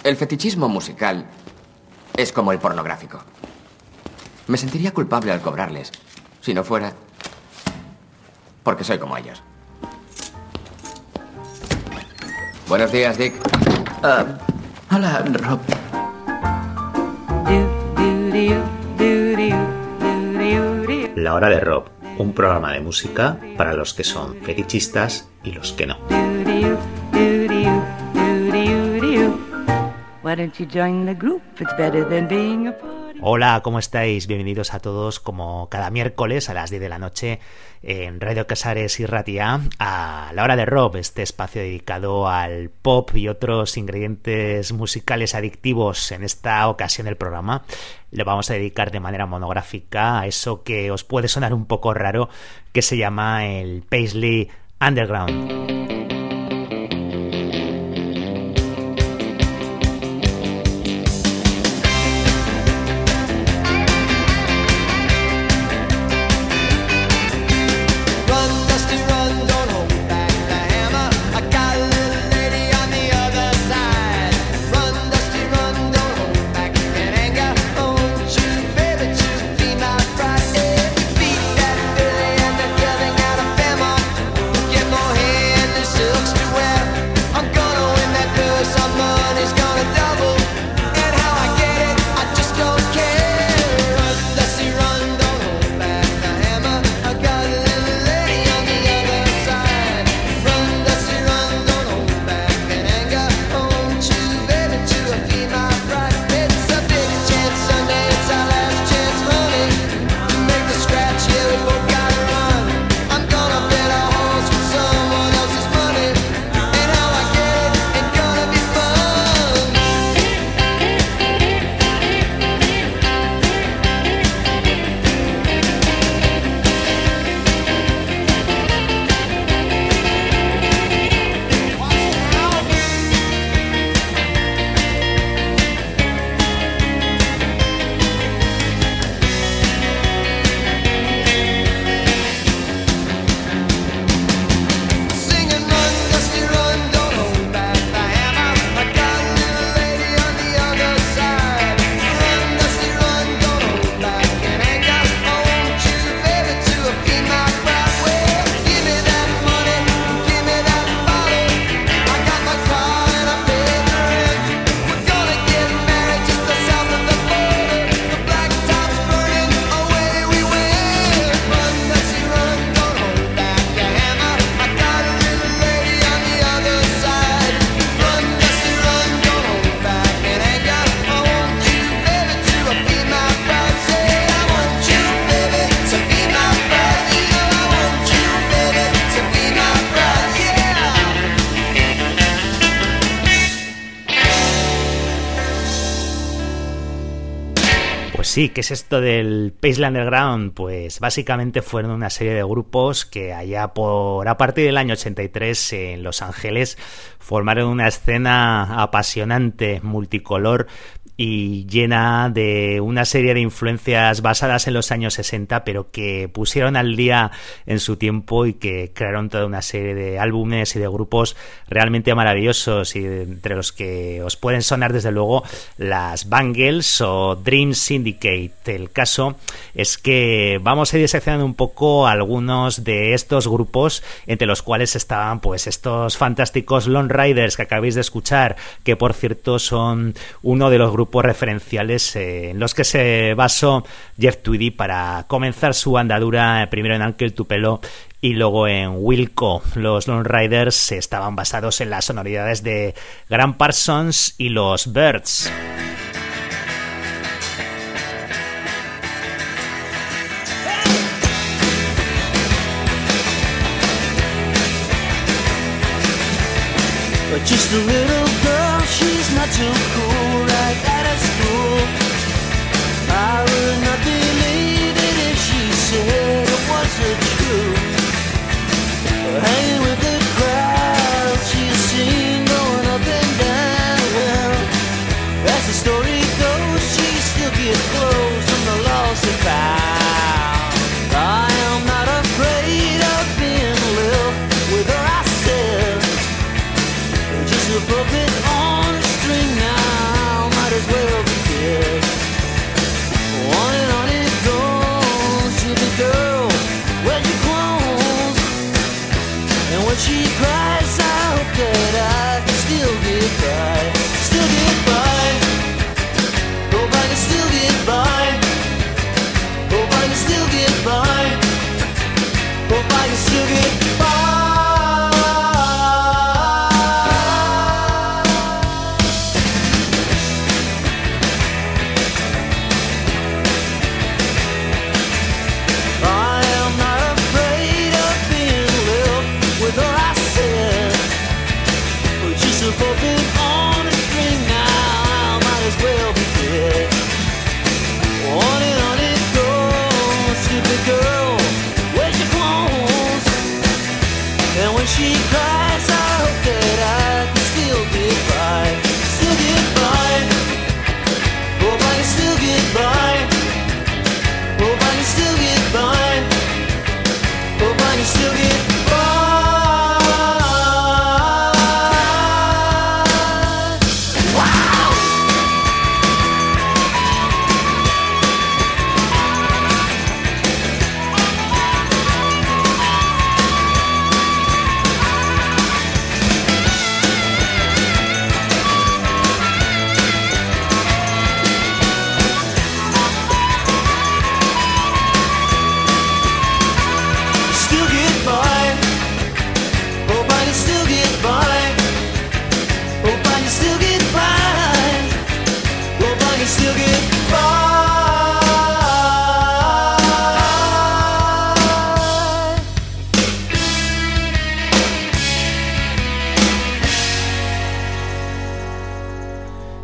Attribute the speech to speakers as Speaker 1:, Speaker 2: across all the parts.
Speaker 1: El fetichismo musical es como el pornográfico. Me sentiría culpable al cobrarles, si no fuera porque soy como ellos. Buenos días, Dick.
Speaker 2: Hola, Rob.
Speaker 3: La Hora de Rob, un programa de música para los que son fetichistas y los que no. Hola, ¿cómo estáis? Bienvenidos a todos, como cada miércoles a las 10 de la noche en Radio Casares y Ratia, a La Hora de Rob, este espacio dedicado al pop y otros ingredientes musicales adictivos. En esta ocasión del programa le vamos a dedicar de manera monográfica a eso que os puede sonar un poco raro, que se llama el Paisley Underground. Sí, ¿qué es esto del Paisley Underground? Pues básicamente fueron una serie de grupos que a partir del año 83 en Los Ángeles formaron una escena apasionante, multicolor y llena de una serie de influencias basadas en los años 60, pero que pusieron al día en su tiempo y que crearon toda una serie de álbumes y de grupos realmente maravillosos, y entre los que os pueden sonar desde luego las Bangles o Dream Syndicate. El caso es que vamos a ir diseccionando un poco algunos de estos grupos, entre los cuales estaban pues estos fantásticos Lone Riders que acabáis de escuchar, que por cierto son uno de los grupos referenciales en los que se basó Jeff Tweedy para comenzar su andadura, primero en Uncle Tupelo y luego en Wilco. Los Lone Riders estaban basados en las sonoridades de Graham Parsons y los Byrds.
Speaker 4: Just a little girl, she's not too cool, right out of school. I would not believe it if she said it wasn't true. Hanging with the crowd, she's seen going up and down. Well, as the story goes, she still gets close from the lost and found. I am not afraid of being left with her, I said. Just a puppet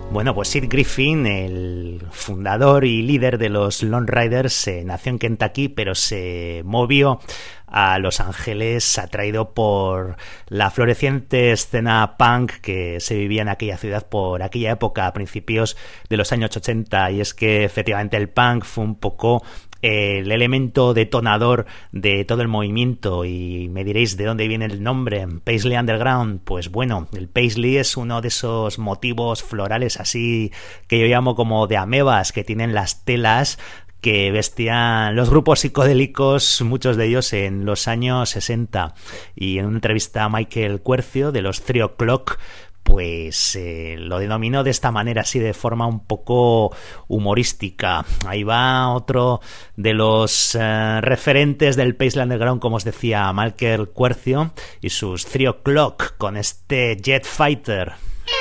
Speaker 3: Bueno, pues Sid Griffin, el fundador y líder de los Lone Riders, nació en Kentucky, pero se movió a Los Ángeles atraído por la floreciente escena punk que se vivía en aquella ciudad por aquella época, a principios de los años 80, y es que efectivamente el punk fue un poco el elemento detonador de todo el movimiento. Y me diréis de dónde viene el nombre Paisley Underground. Pues bueno, el Paisley es uno de esos motivos florales así que yo llamo como de amebas que tienen las telas que vestían los grupos psicodélicos, muchos de ellos en los años 60. Y en una entrevista a Michael Cuercio de los 3 O'Clock, pues lo denominó de esta manera, así de forma un poco humorística. Ahí va otro de los referentes del Paisley Underground, como os decía, Michael Cuercio y sus 3 O'Clock con este Jet Fighter.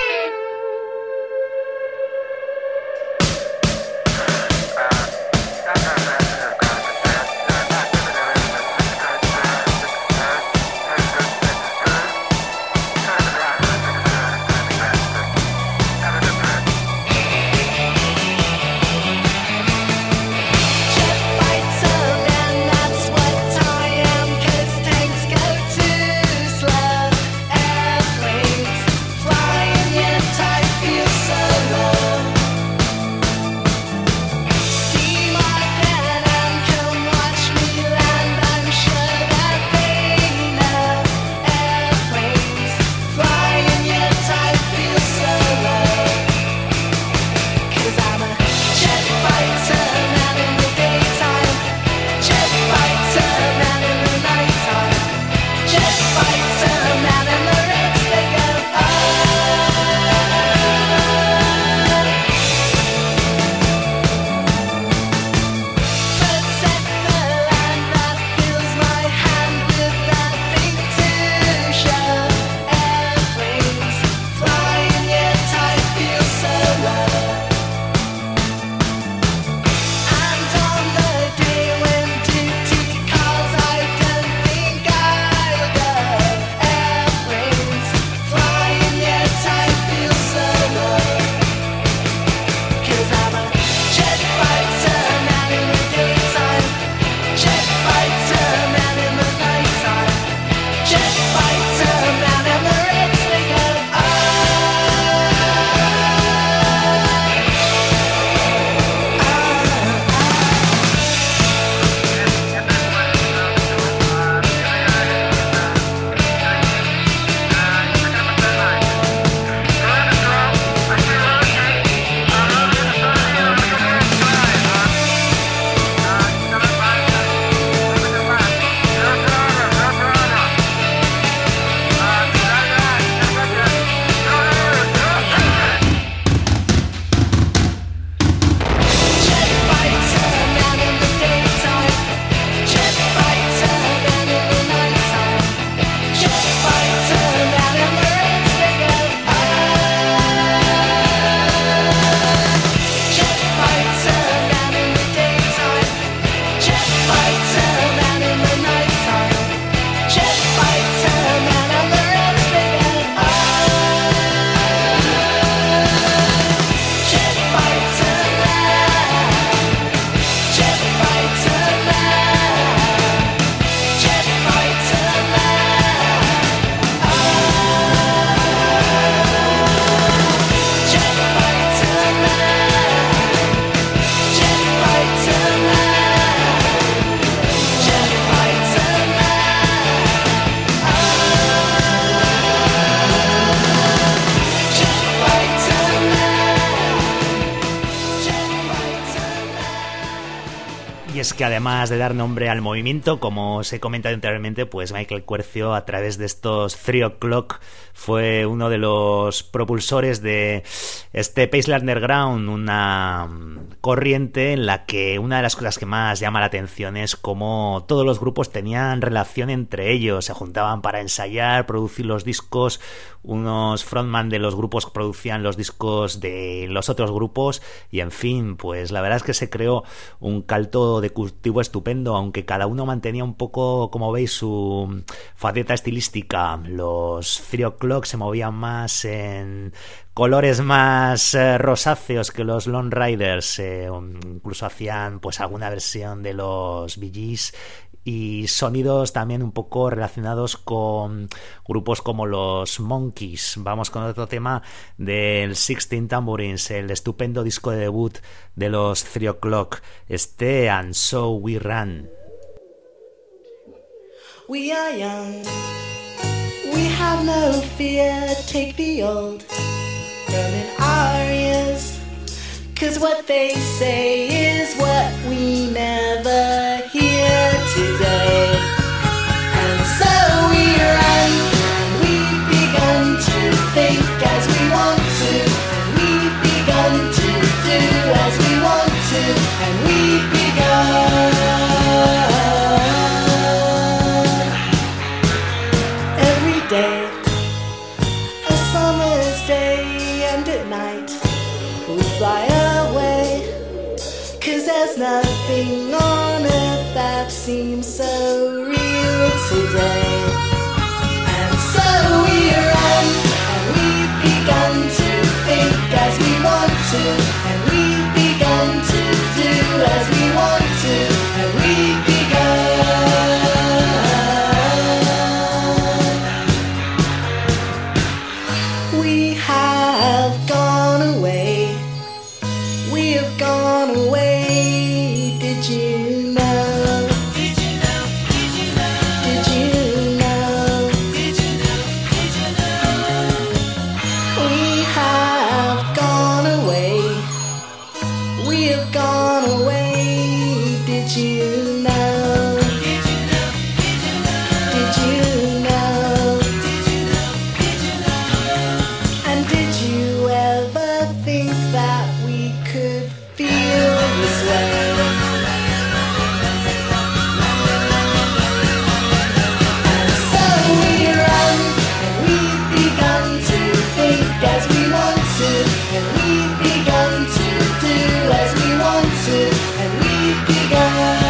Speaker 3: Que además de dar nombre al movimiento, como os he comentado anteriormente, pues Michael Cuercio, a través de estos 3 O'Clock, fue uno de los propulsores de este Paisley Underground, una corriente en la que una de las cosas que más llama la atención es cómo todos los grupos tenían relación entre ellos, se juntaban para ensayar, producir los discos, unos frontman de los grupos producían los discos de los otros grupos y en fin, pues la verdad es que se creó un caldo de de cultivo estupendo, aunque cada uno mantenía un poco, como veis, su faceta estilística. Los 3 O'Clock se movían más en colores más rosáceos que los Lone Riders, incluso hacían pues alguna versión de los Bee Gees, y sonidos también un poco relacionados con grupos como los Monkees. Vamos con otro tema del 16 Tambourines, el estupendo disco de debut de los 3 O'Clock, And So We Ran.
Speaker 5: We are young, we have no fear, take the old Roman arias, 'cause what they say is what we never hear today. And so we run, and we've begun to think as we want to, and we've begun to do as we want to, and we've begun every day, a summer's day, and at night we fly away, 'cause there's nothing on earth that seems so real today. And so we run, and we've begun to think as we want to, and we've begun to do as we want to, and we've begun. We have gone away, we have gone away, did you know? Did you know? Did you know? Did you know? Did you know? Did you know? We have gone away, we have gone away, did you know? Did you know? Did you know? Did you know? Did you know? Did you know? And did you ever think that we could feel this way? And so we run, and we've begun to think as we want to, and we've begun to do as we want to, and we've begun.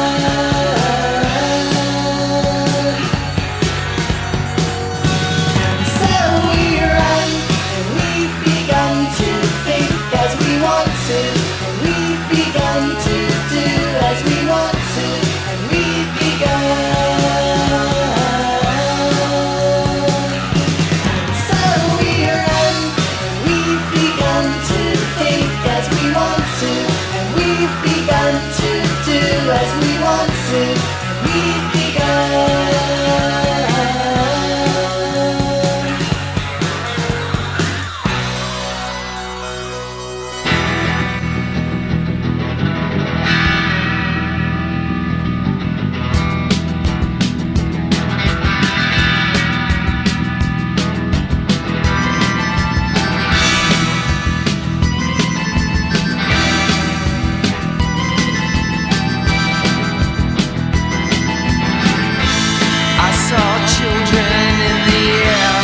Speaker 5: And so we run, and we've begun to think as we want to, and we've begun to do as we want to, and we've begun. And so we run, and we've begun to think as we want to, and we've begun to do as we want to, and we've begun.
Speaker 4: I saw children in the air.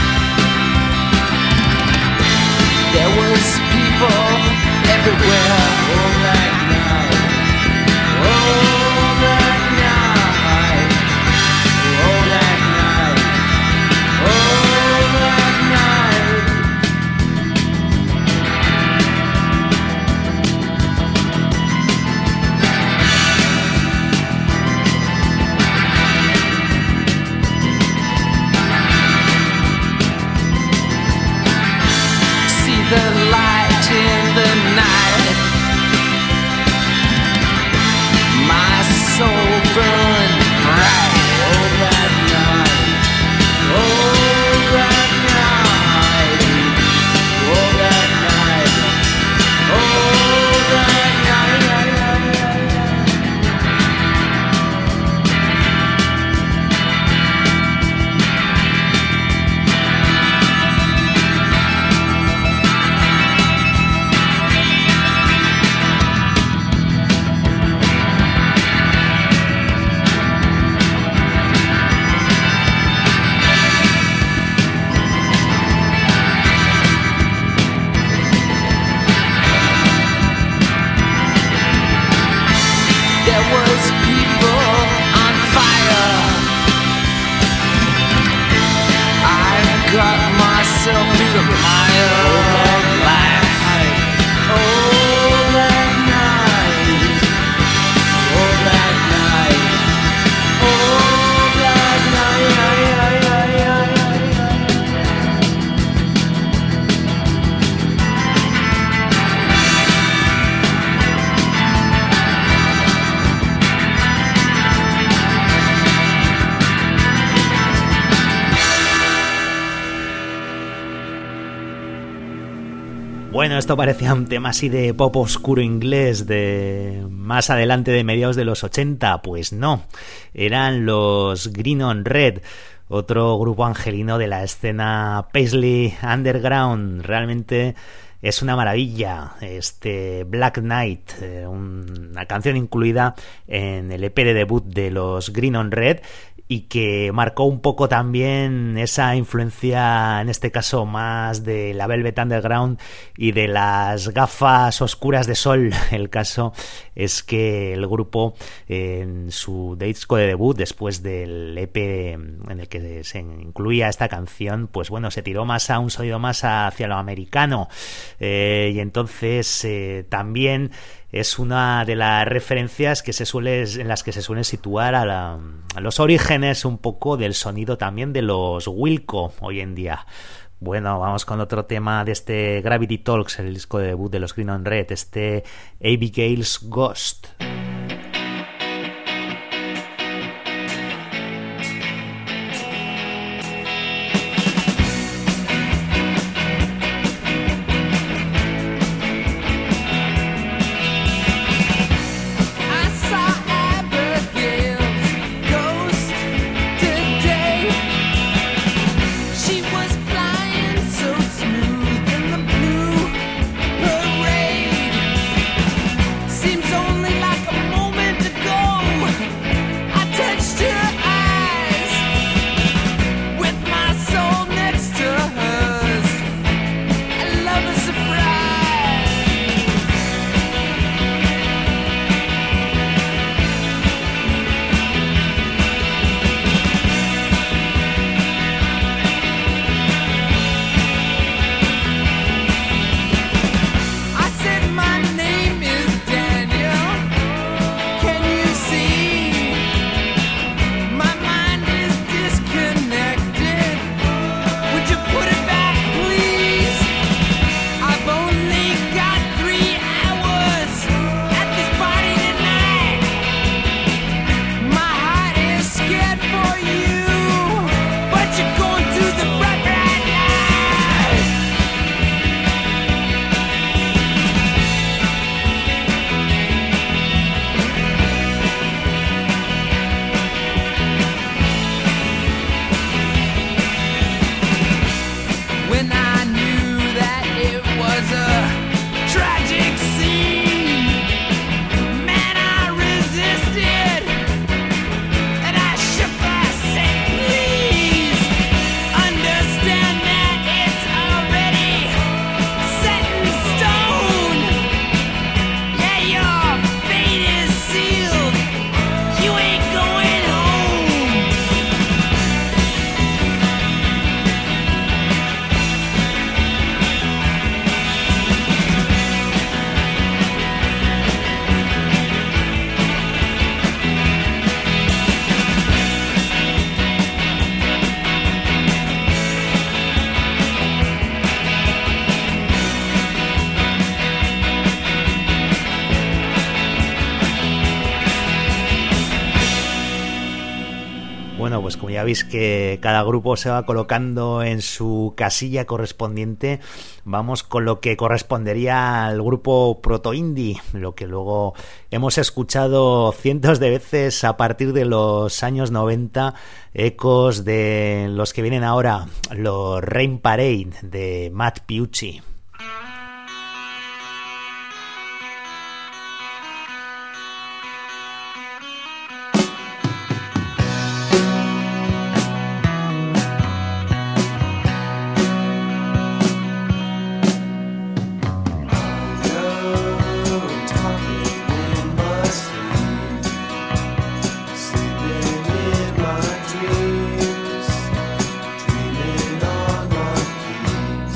Speaker 4: There was people everywhere. Oh, that night. Oh, that night. Oh, that night. Oh, that night. See the light in the night. My soul burned bright. Oh, that night. Oh, that night. Oh, that night. Oh, that night.
Speaker 2: to the mile of life. Oh, that night. Oh, that night. Oh, that
Speaker 3: Bueno, esto parecía un tema así de pop oscuro inglés de más adelante de mediados de los 80, pues no, eran los Green on Red, otro grupo angelino de la escena Paisley Underground. Realmente es una maravilla este Black Knight, una canción incluida en el EP de debut de los Green on Red, y que marcó un poco también esa influencia, en este caso más de la Velvet Underground y de las gafas oscuras de sol. El caso es que el grupo, en su disco de debut, después del EP en el que se incluía esta canción, pues bueno, se tiró más a un sonido más hacia lo americano, y entonces también es una de las referencias en las que se suele situar a los orígenes un poco del sonido también de los Wilco hoy en día. Bueno, vamos con otro tema de este Gravity Talks, el disco de debut de los Green on Red, este Abigail's Ghost. Pues como ya veis que cada grupo se va colocando en su casilla correspondiente, vamos con lo que correspondería al grupo proto-indie, lo que luego hemos escuchado cientos de veces a partir de los años 90, ecos de los que vienen ahora, los Rain Parade de Matt Piucci.
Speaker 4: Dreaming on my feet.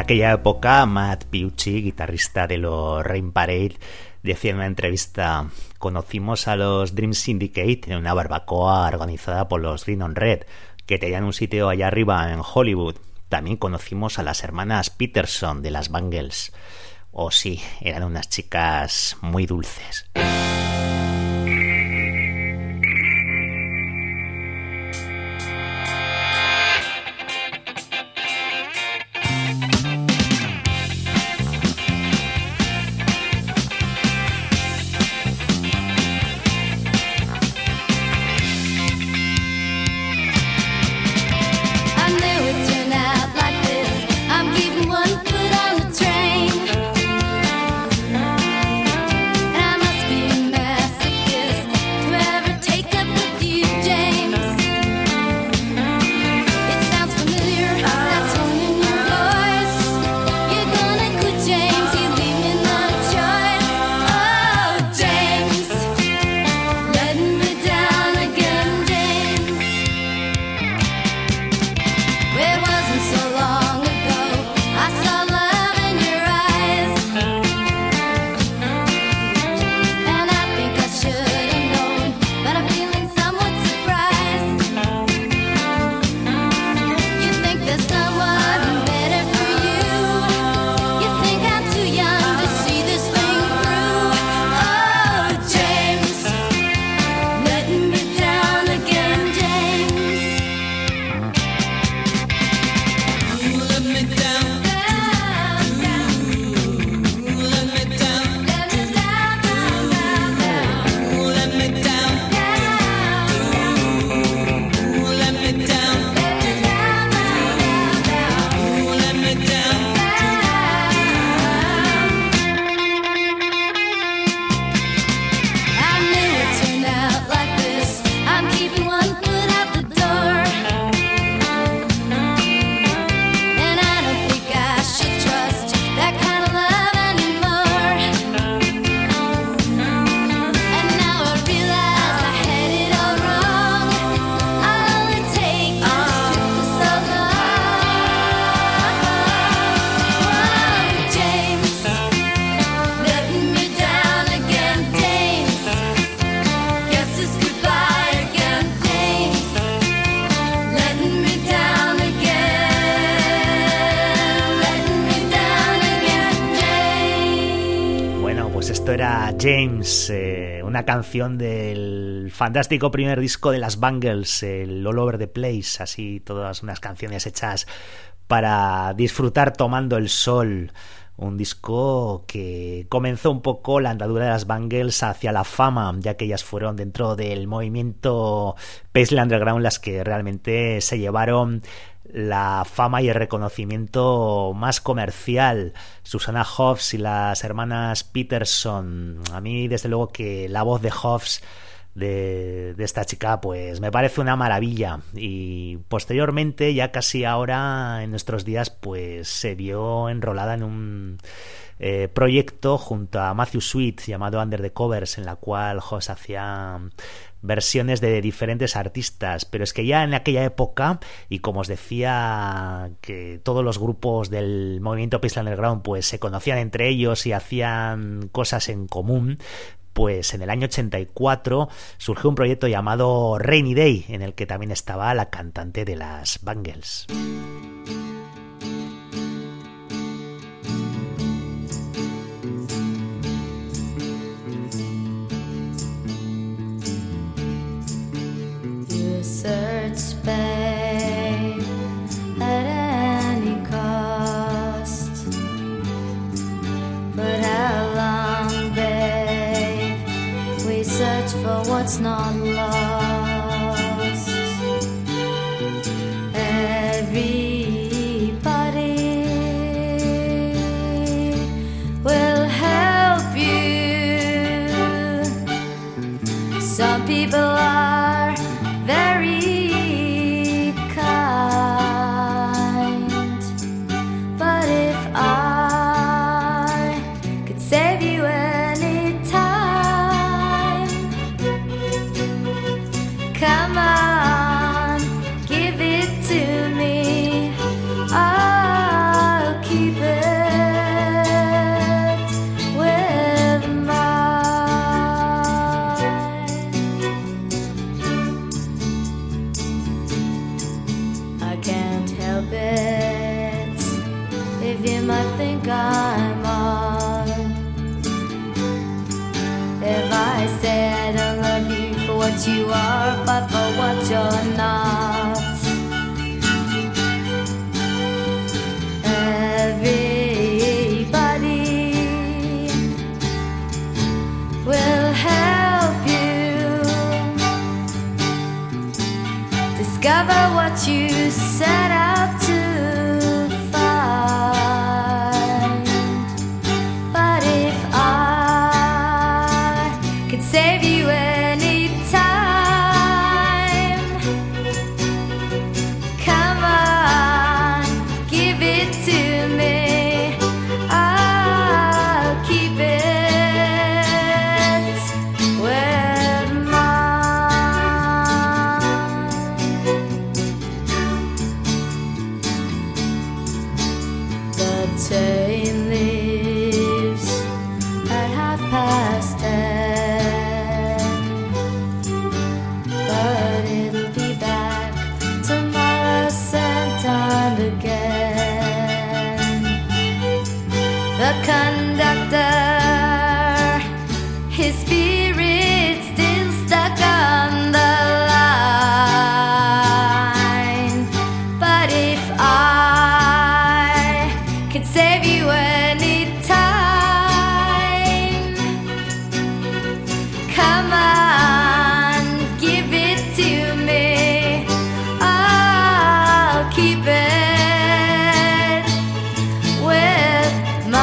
Speaker 3: aquella época, Matt Piucci, guitarrista de los Rain Parade, decía en una entrevista: conocimos a los Dream Syndicate en una barbacoa organizada por los Green on Red, que tenían un sitio allá arriba en Hollywood. También conocimos a las hermanas Peterson de las Bangles. Oh sí, eran unas chicas muy dulces. James, una canción del fantástico primer disco de las Bangles, el All Over the Place, así todas unas canciones hechas para disfrutar tomando el sol. Un disco que comenzó un poco la andadura de las Bangles hacia la fama, ya que ellas fueron dentro del movimiento Paisley Underground las que realmente se llevaron la fama y el reconocimiento más comercial. Susanna Hoffs y las hermanas Peterson. A mí desde luego que la voz de Hoffs, de esta chica, pues me parece una maravilla, y posteriormente, ya casi ahora en nuestros días, pues se vio enrolada en un proyecto junto a Matthew Sweet llamado Under the Covers, en la cual Hoffs hacía versiones de diferentes artistas, pero es que ya en aquella época, y como os decía, que todos los grupos del movimiento Paisley Underground pues se conocían entre ellos y hacían cosas en común, pues en el año 84 surgió un proyecto llamado Rainy Day, en el que también estaba la cantante de las Bangles.
Speaker 6: Search Spain at any cost, but how long, babe? We search for what's not lost. Everybody will help you. Some people are very kind, but if I could save you any time, come on, give it to me. I'll keep I say I don't love you for what you are, but for what you're not. Everybody will help you discover what you set out to find. But if I could save you any time, come on, give it to me. I'll keep it with mine. The train leaves at 10:30, but it'll be back tomorrow same time again. The conductor, his spirit still stuck on the line. But if I could save you any time, come on, give it to me. I'll keep it with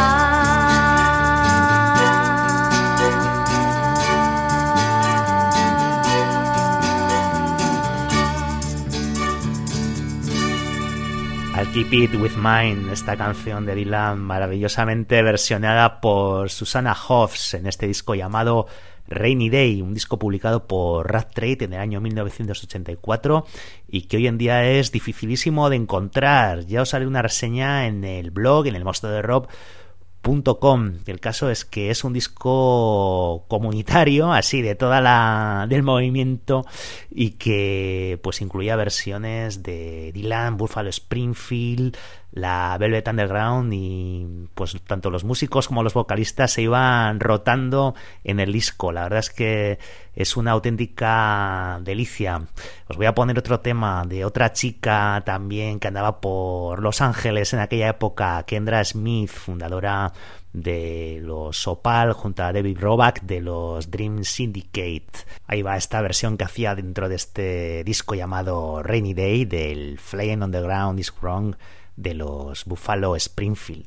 Speaker 3: I'll Keep It With Mine, esta canción de Dylan maravillosamente versionada por Susanna Hoffs en este disco llamado Rainy Day, un disco publicado por Rat Trade en el año 1984 y que hoy en día es dificilísimo de encontrar. Ya os haré una reseña en el blog, en el monstruo de Rob.com. El caso es que es un disco comunitario, así de del movimiento, y que pues incluía versiones de Dylan, Buffalo Springfield, la Velvet Underground, y pues tanto los músicos como los vocalistas se iban rotando en el disco. La verdad es que es una auténtica delicia. Os voy a poner otro tema de otra chica también que andaba por Los Ángeles en aquella época, Kendra Smith, fundadora de los Opal junto a David Roback de los Dream Syndicate. Ahí va esta versión que hacía dentro de este disco llamado Rainy Day del Flying on the Ground is Wrong de los Buffalo Springfield.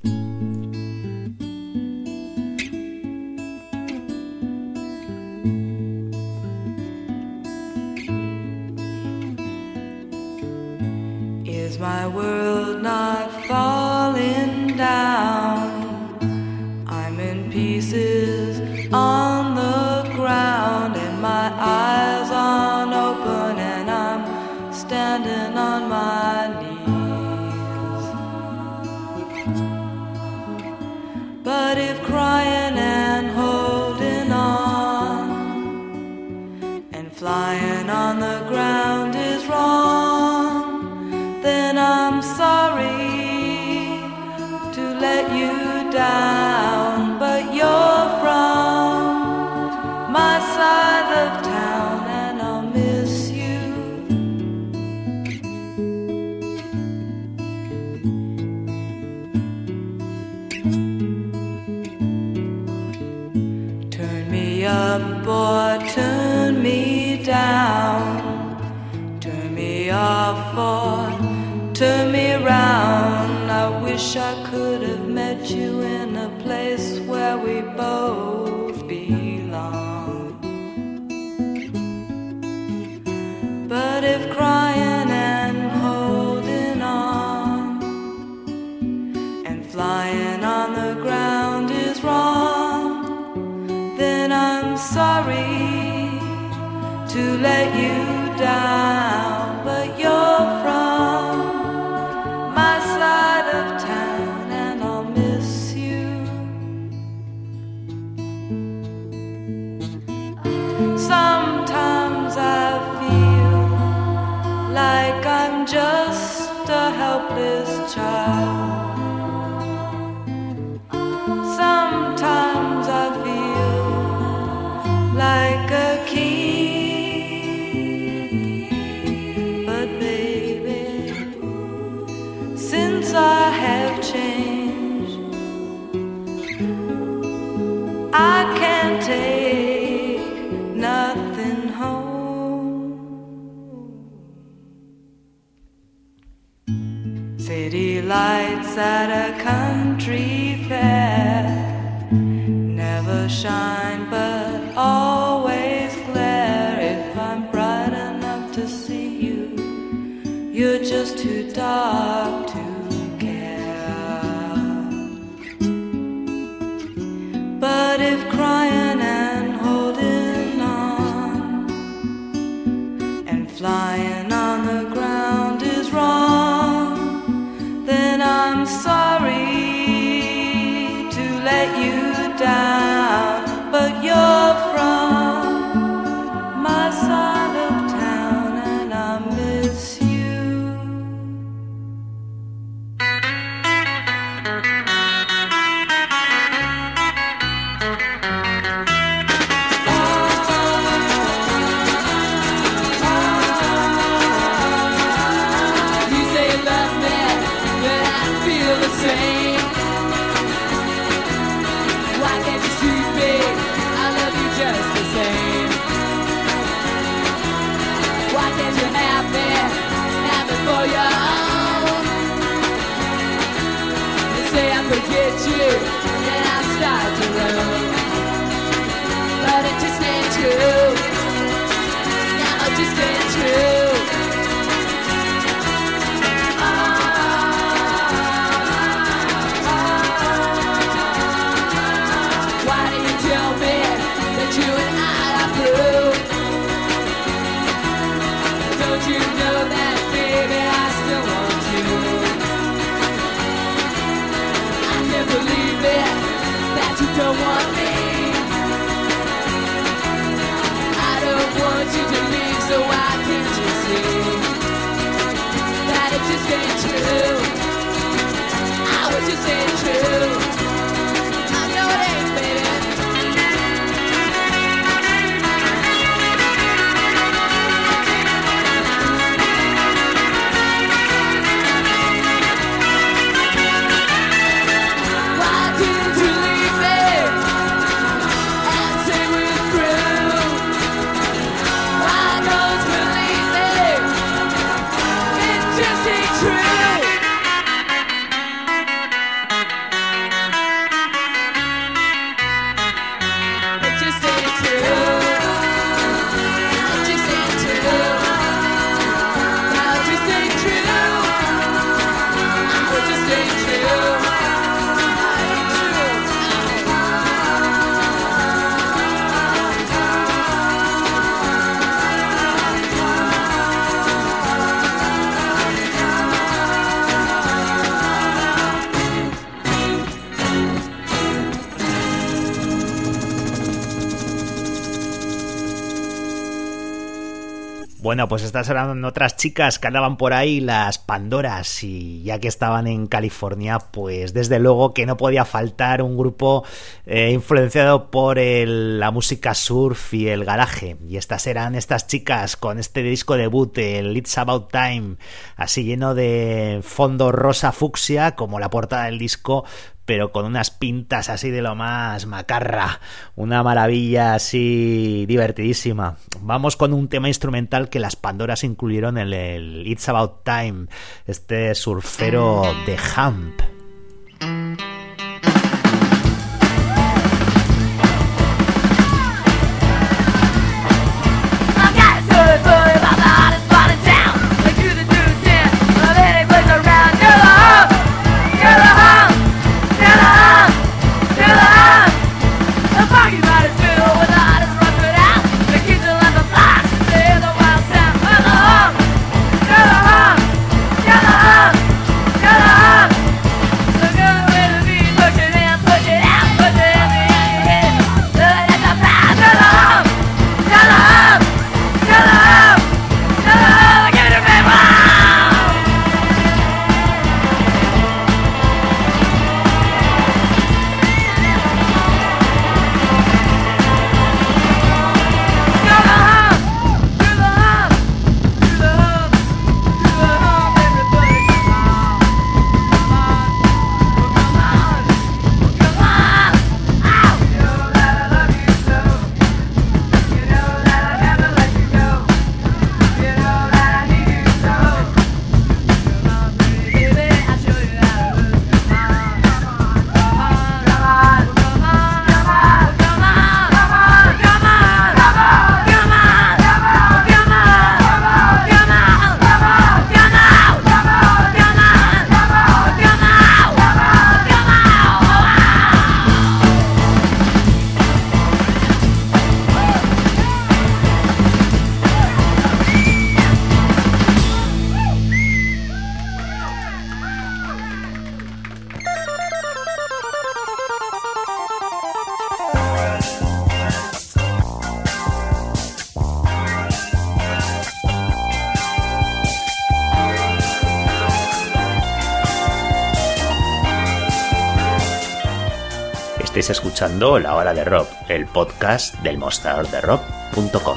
Speaker 7: Is my world not falling down? I'm in pieces on the ground and my eyes aren't open and I'm standing on my knees. But if crying and holding on and flying on the ground is wrong, then I'm sorry to let you down. But you're from my side of town and I'll miss you. Turn me up or turn me down, turn me off or turn me around. I wish I could have met you in a place where we both belong. But if crying and holding on and flying on the ground is wrong, then I'm sorry to let you down. But you're from my side of town and I'll miss you. Sometimes I feel like I'm just a helpless child. Sometimes I feel like lights at a country fair never shine but always glare. If I'm bright enough to see you, you're just too dark to care. But if crying and holding on and flying on the ground is wrong, then I'm sorry to let you down. But you're from my side of town and I miss you.
Speaker 2: You say you love me, but I feel the same. Why can't you see me? I love you just the same. Why can't you have me for your own? You say I forget you, then I start to roam. But it just ain't true. No, it just ain't true. Why do you tell me that you and I are through? Don't you know that, baby, I still want you? I can't believe it, that you don't want me. I don't want you to leave, so why can't you see that it just ain't true? Oh, it just ain't true. I know it ain't, baby. Why didn't you leave me and say we're through? Why don't you leave me? It just ain't true. It just ain't true. It just ain't true. No, it just ain't true. It just ain't true.
Speaker 3: Bueno, pues estas eran otras chicas que andaban por ahí, las Pandoras, y ya que estaban en California, pues desde luego que no podía faltar un grupo influenciado por la música surf y el garaje. Y estas eran estas chicas con este disco debut, el It's About Time, así lleno de fondo rosa fucsia como la portada del disco, pero con unas pintas así de lo más macarra, una maravilla así divertidísima. Vamos con un tema instrumental que las Pandoras incluyeron en el It's About Time, este surfero de Hump. Estáis escuchando La Hora de Rob, el podcast del mostradorderob.com.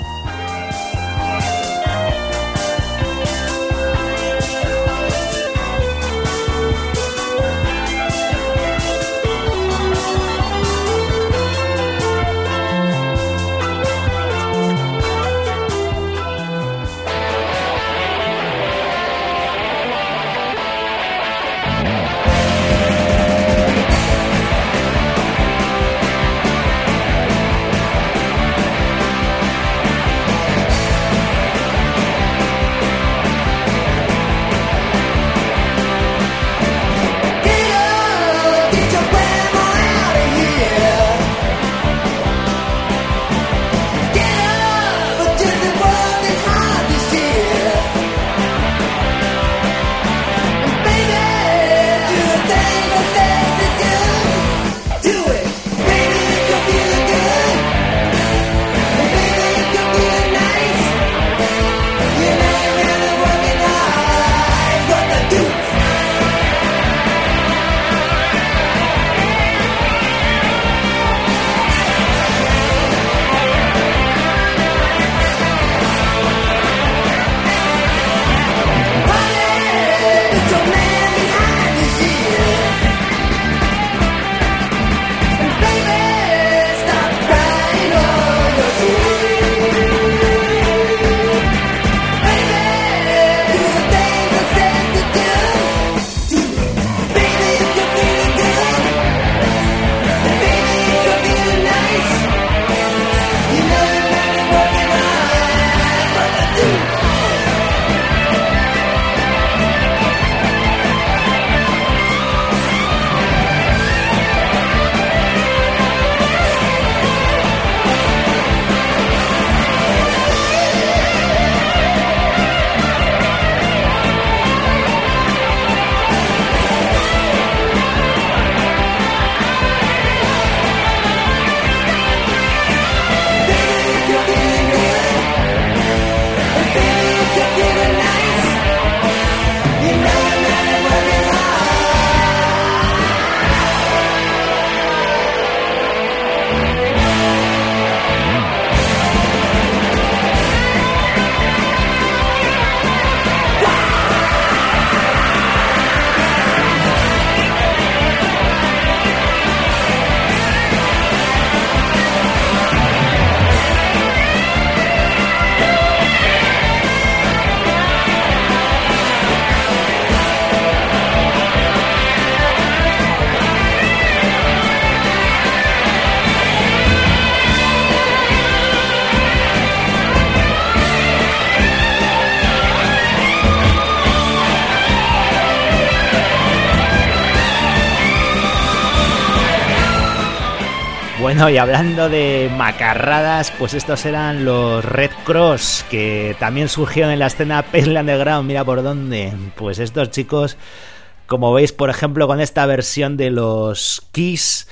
Speaker 3: Bueno, y hablando de macarradas, pues estos eran los Red Cross, que también surgieron en la escena Paisley Underground. Mira por dónde. Pues estos chicos, como veis, por ejemplo, con esta versión de los Kiss,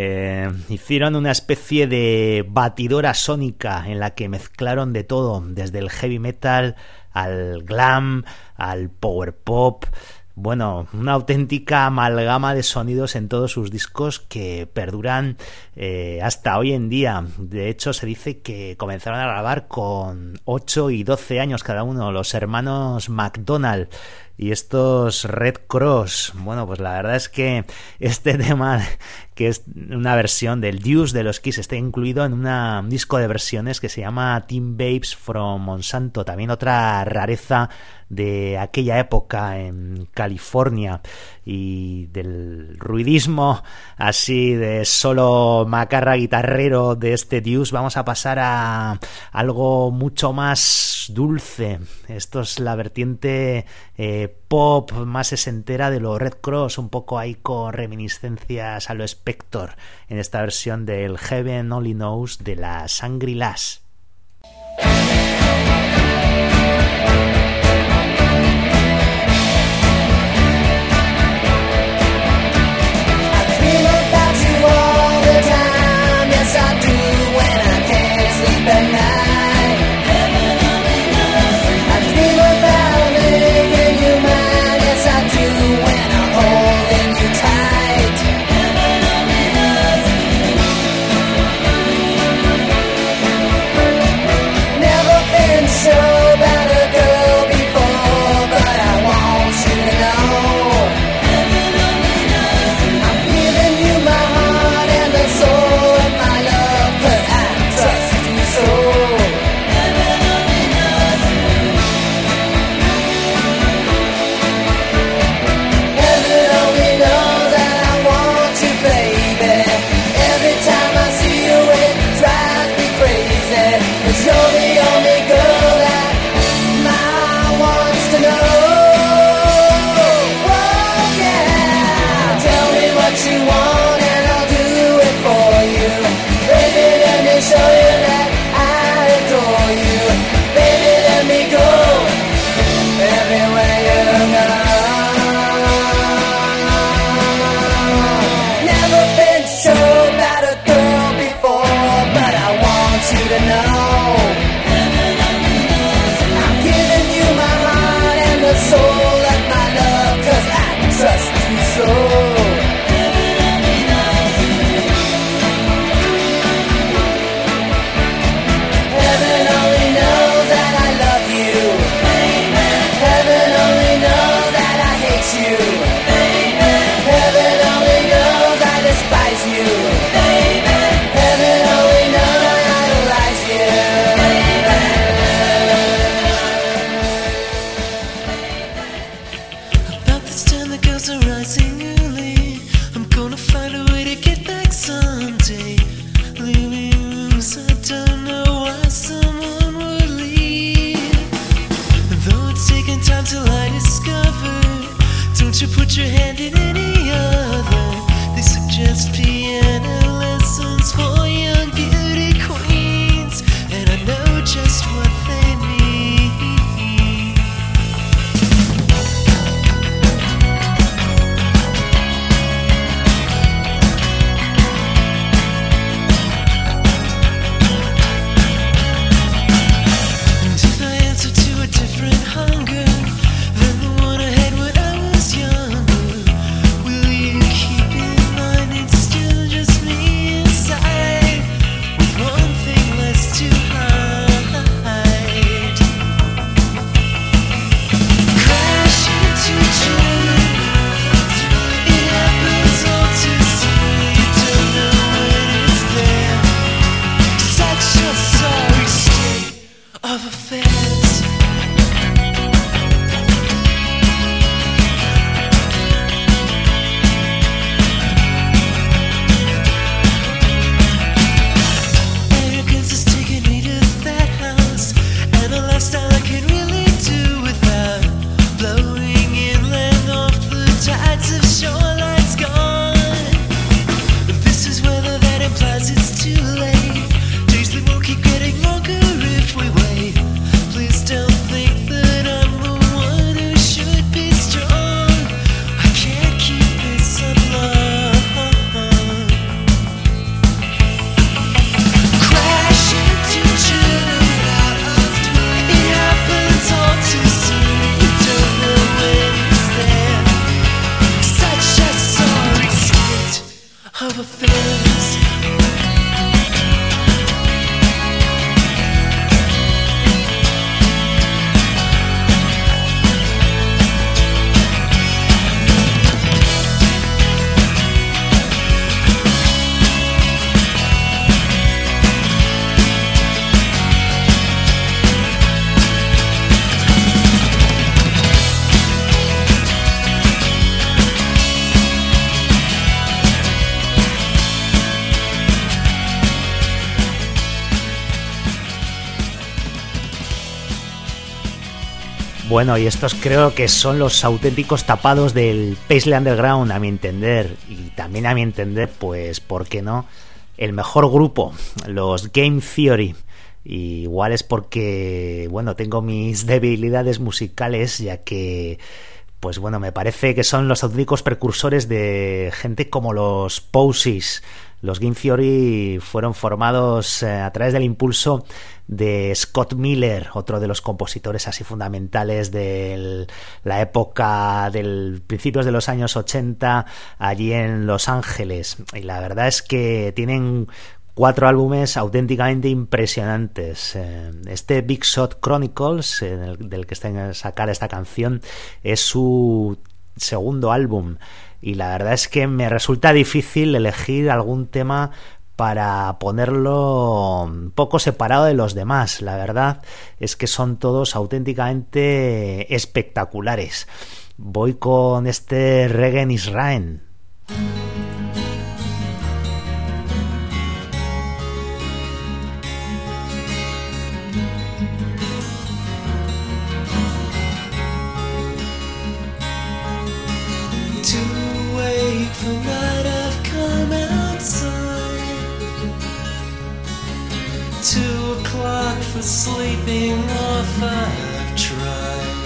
Speaker 3: hicieron una especie de batidora sónica en la que mezclaron de todo, desde el heavy metal al glam, al power pop. Bueno, una auténtica amalgama de sonidos en todos sus discos que perduran hasta hoy en día. De hecho, se dice que comenzaron a grabar con 8 y 12 años cada uno, los hermanos McDonald. Y estos Red Cross, bueno, pues la verdad es que este tema, que es una versión del Deuce de los Kiss, está incluido en un disco de versiones que se llama Teen Babes from Monsanto, también otra rareza de aquella época en California. Y del ruidismo así de solo macarra guitarrero de este Deuce vamos a pasar a algo mucho más dulce. Esto es la vertiente pop más sesentera de los Red Cross, un poco ahí con reminiscencias a lo Spector en esta versión del Heaven Only Knows de la Shangri-Las. Bueno, y estos creo que son los auténticos tapados del Paisley Underground, a mi entender, y también a mi entender, pues, ¿por qué no? El mejor grupo, los Game Theory. Y igual es porque, bueno, tengo mis debilidades musicales, ya que, pues bueno, me parece que son los auténticos precursores de gente como los Posies. Los Game Theory fueron formados a través del impulso de Scott Miller, otro de los compositores así fundamentales de la época del principios de los años 80 allí en Los Ángeles. Y la verdad es que tienen 4 álbumes auténticamente impresionantes. Este Big Shot Chronicles, del que está en sacar esta canción, es su segundo álbum. Y la verdad es que me resulta difícil elegir algún tema para ponerlo un poco separado de los demás. La verdad es que son todos auténticamente espectaculares. Voy con este Regen Israel.
Speaker 4: Tonight I've come outside. 2 o'clock for sleeping off I've tried.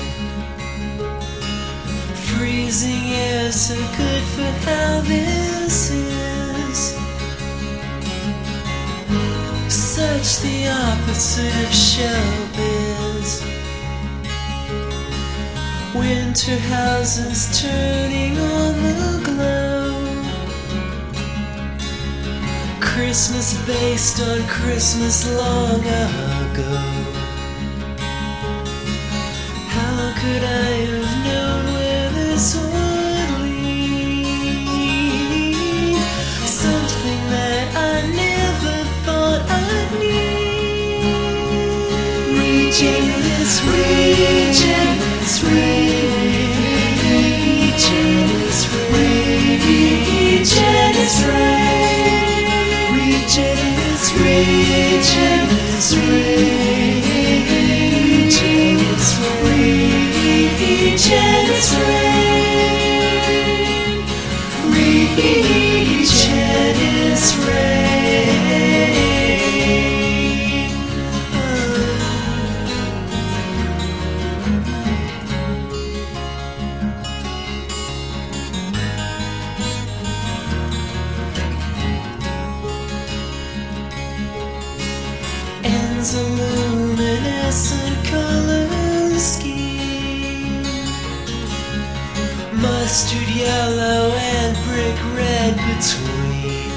Speaker 4: Freezing air so good for how this is. Such the opposite of showbiz. Winter houses turning on the glow. Christmas based on Christmas long ago. How could I have known where this would lead? Something that I never thought I'd need. Reaching this region. A luminescent color scheme, mustard yellow and brick red between.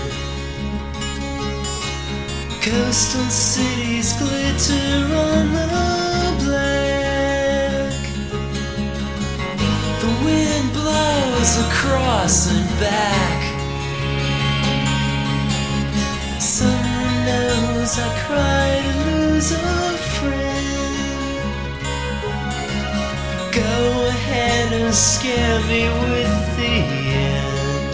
Speaker 4: Coastal cities glitter on the black. The wind blows across and back. Someone knows I cried a friend. Go ahead and scare me with the end.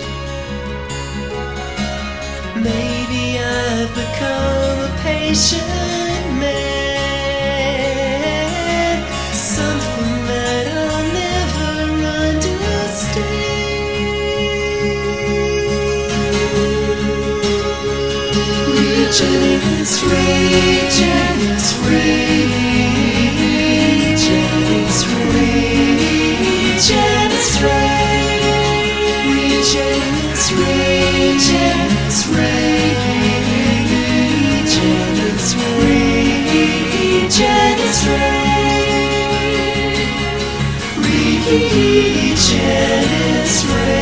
Speaker 4: Maybe I've become a patient man. Something that I'll never understand. Reaching this region, this region, this region, this region, this region, this region, this region, this region, this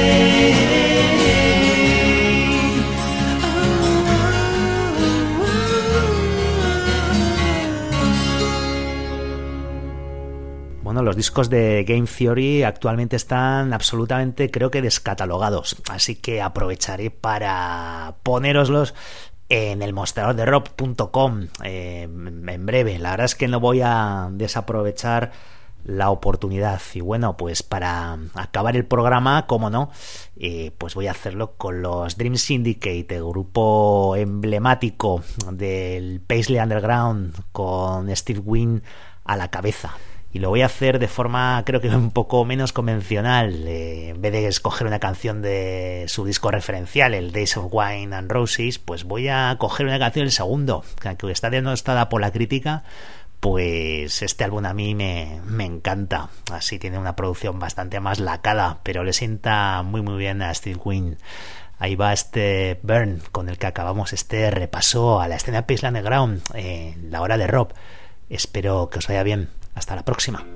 Speaker 3: Bueno, los discos de Game Theory actualmente están absolutamente, creo que descatalogados, así que aprovecharé para ponéroslos en el mostrador de rock.com en breve. La verdad es que no voy a desaprovechar la oportunidad. Y bueno, pues para acabar el programa, como no, pues voy a hacerlo con los Dream Syndicate, el grupo emblemático del Paisley Underground, con Steve Wynn a la cabeza. y lo voy a hacer de forma creo que un poco menos convencional. En vez de escoger una canción de su disco referencial, el Days of Wine and Roses, pues voy a coger una canción del segundo, que aunque está denostada por la crítica, pues este álbum a mí me encanta. Así tiene una producción bastante más lacada, pero le sienta muy muy bien a Steve Wynn. Ahí va este Burn, con el que acabamos este repaso a la escena Paisley Underground en la hora de Rob. Espero que os vaya bien. Hasta la próxima.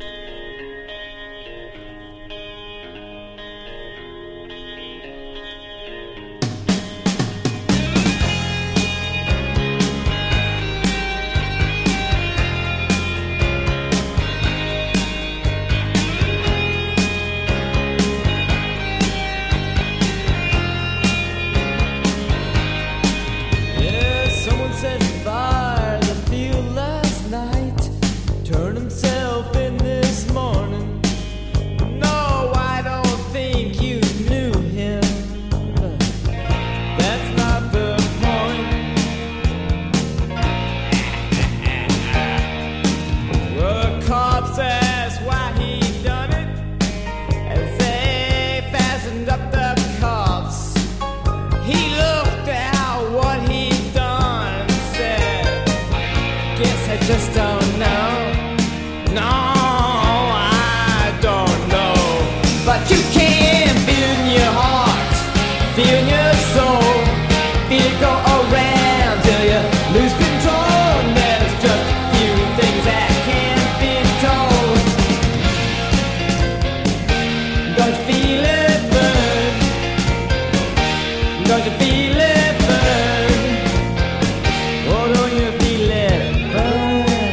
Speaker 2: Just don't know. No, I don't know. But you can feel in your heart, feel in your soul, feel it go around till you lose control. And there's just a few things that can't be told. Don't you feel it burn? Don't you feel it burn? Oh, don't you feel it burn?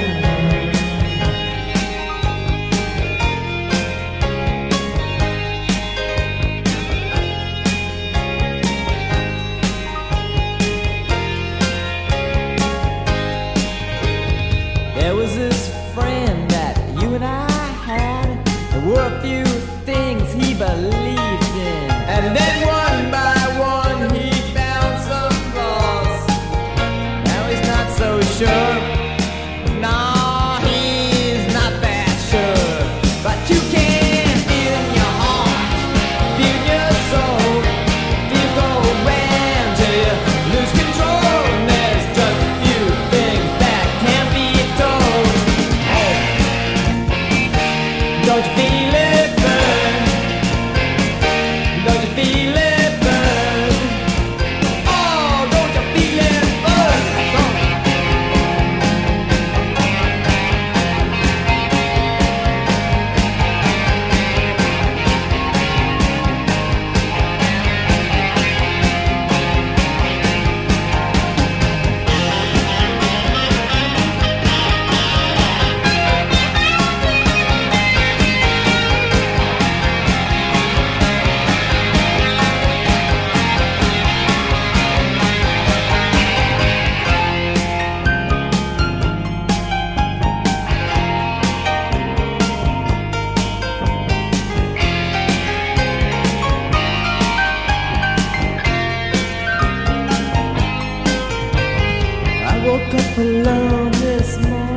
Speaker 2: There was this friend that you and I had. There were a few things he believed in, and then one by one he found some flaws. Now he's not so sure. No, he's not that sure. But you can feel in your heart, feel in your soul, feel go around till you lose control. And there's just a few things that can't be told. Don't you feel it burn? Don't you feel it burn? Oh, don't you feel it burn? I woke up alone this morning.